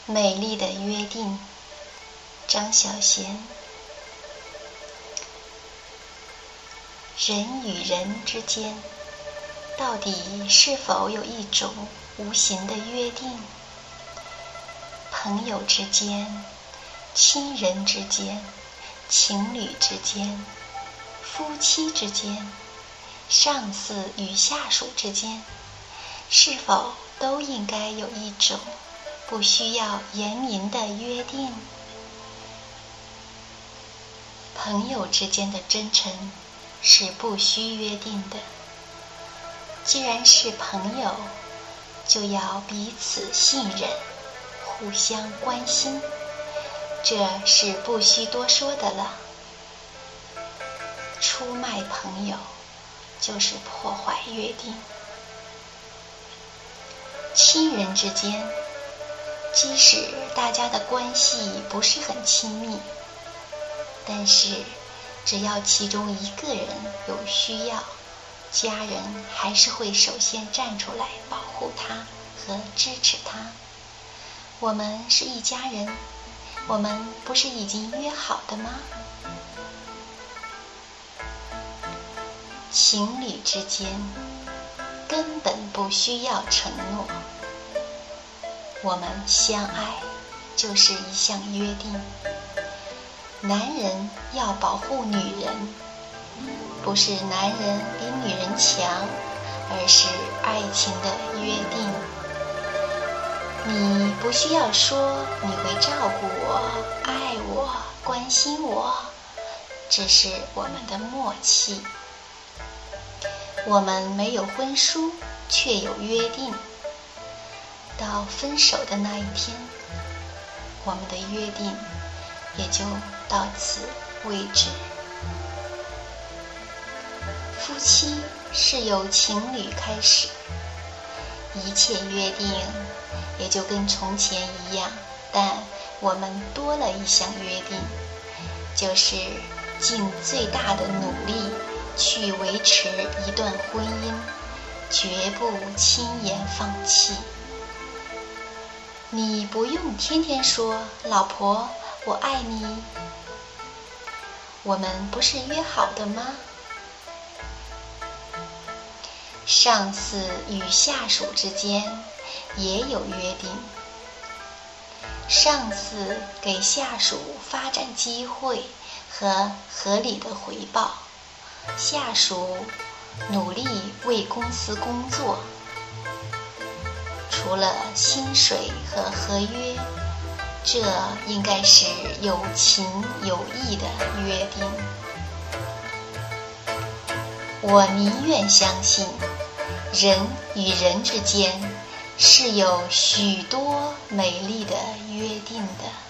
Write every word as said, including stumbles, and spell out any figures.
美丽的约定，张小娴。人与人之间，到底是否有一种无形的约定？朋友之间、亲人之间、情侣之间、夫妻之间、上司与下属之间，是否都应该有一种不需要言明的约定？朋友之间的真诚是不需约定的。既然是朋友，就要彼此信任，互相关心，这是不需多说的了。出卖朋友就是破坏约定。亲人之间，即使大家的关系不是很亲密，但是只要其中一个人有需要，家人还是会首先站出来保护他和支持他。我们是一家人，我们不是已经约好的吗？情侣之间根本不需要承诺，我们相爱就是一项约定。男人要保护女人，不是男人比女人强，而是爱情的约定。你不需要说你会照顾我、爱我、关心我，这是我们的默契。我们没有婚书，却有约定。到分手的那一天，我们的约定也就到此为止。夫妻是由情侣开始，一切约定也就跟从前一样，但我们多了一项约定，就是尽最大的努力去维持一段婚姻，绝不轻言放弃。你不用天天说老婆我爱你，我们不是约好的吗？上司与下属之间也有约定，上司给下属发展机会和合理的回报，下属努力为公司工作。除了薪水和合约，这应该是有情有义的约定。我宁愿相信，人与人之间是有许多美丽的约定的。